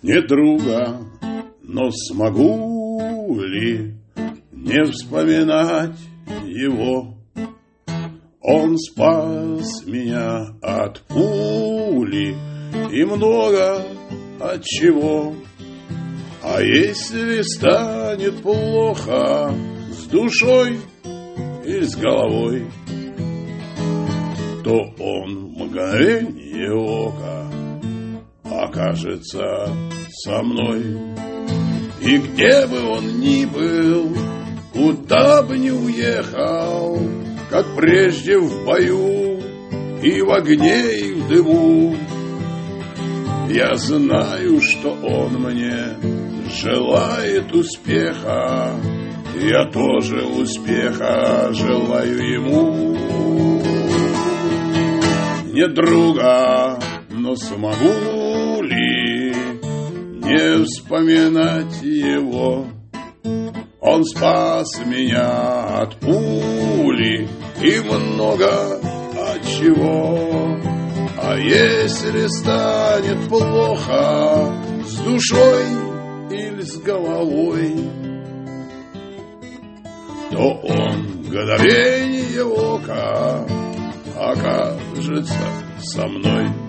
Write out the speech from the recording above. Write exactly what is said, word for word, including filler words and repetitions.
не друга, но смогу ли не вспоминать его? Он спас меня от пули и много от чего. А если станет плохо с душой или с головой, то он в мгновенье ока окажется со мной. И где бы он ни был, куда бы ни уехал, как прежде в бою и в огне, и в дыму, я знаю, что он мне желает успеха. Я тоже успеха желаю ему. Не друга, но смогу ли не вспоминать его? Он спас меня от пули и много от чего. А если станет плохо с душой или с головой, то он в мгновенье ока окажется со мной.